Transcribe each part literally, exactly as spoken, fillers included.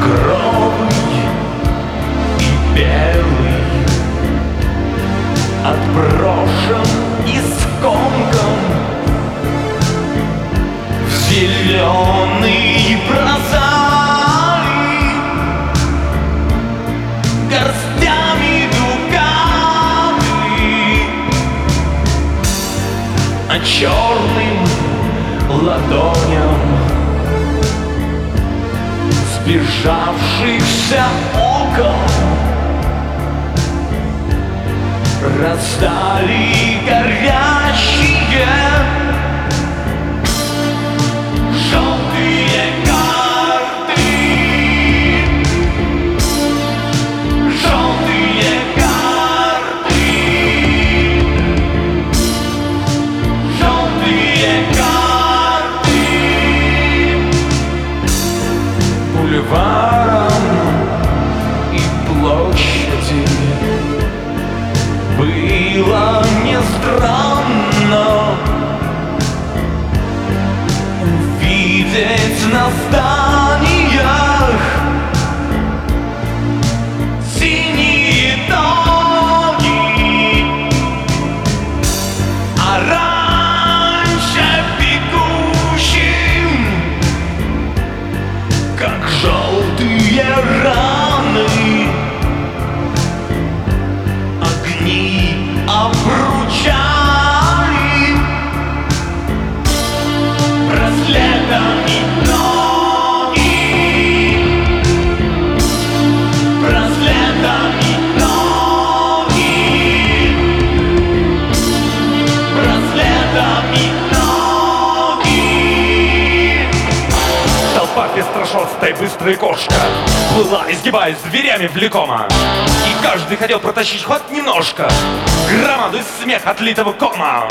багровый и белый, отброшен и скомкан в зеленый прозорий, горстями дукаты, а черным ладоням сбежавшихся окон раздали горящие желтые карты, желтые карты, желтые карты. Бульваром и площади было не странно увидеть на зданиях синие тоги, а раньше бегущим, как желтые раны, огни обручали браслетами ноги, браслетами ноги, браслетами ноги. Толпа пестрошерстая быстрая кошка плыла, изгибаясь зверями влекома, и каждый хотел протащить хоть немножко громаду из смеха отлитого кома.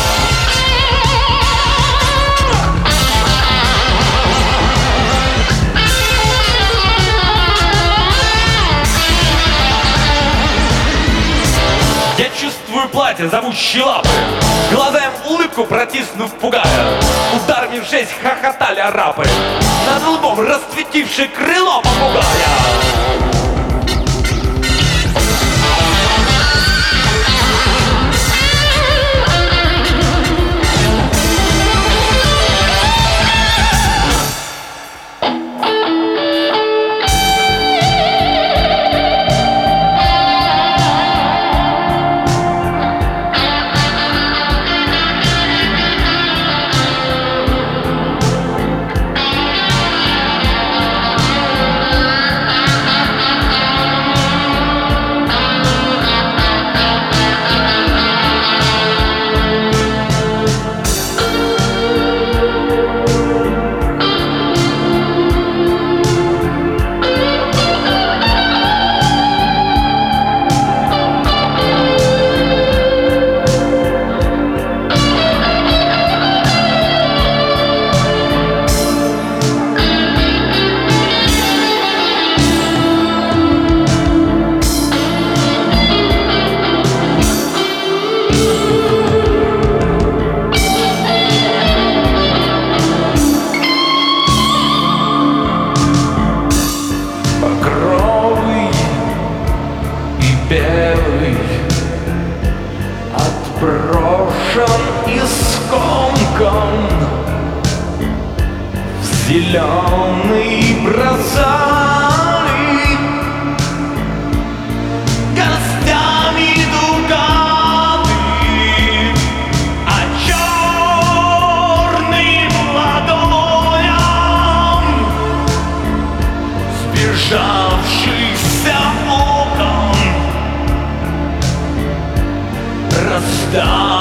Я чувствую платье, зовущие лапы, глазам улыбку протиснув пугая. Ударами в жесть хохотали арапы, над лбом расцветившее крыло попугая. Белый, отброшен и скомкан в зеленый прозорий, горстями дукаты, а черным ладоням сбежавшихся окон раздали